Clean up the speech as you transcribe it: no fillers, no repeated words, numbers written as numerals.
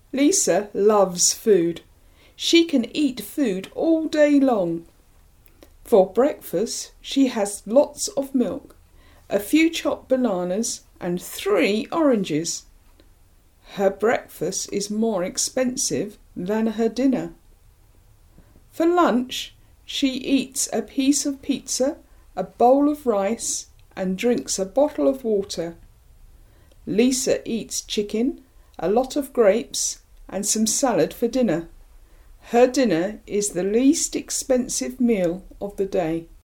Lisa loves food. She can eat food all day long. For breakfast, she has lots of milk, a few chopped bananas, and 3 oranges. Her breakfast is more expensive than her dinner. For lunch, she eats a piece of pizza, a bowl of rice, and drinks a bottle of water. Lisa eats chicken, a lot of grapes, and some salad for dinner. Her dinner is the least expensive meal of the day.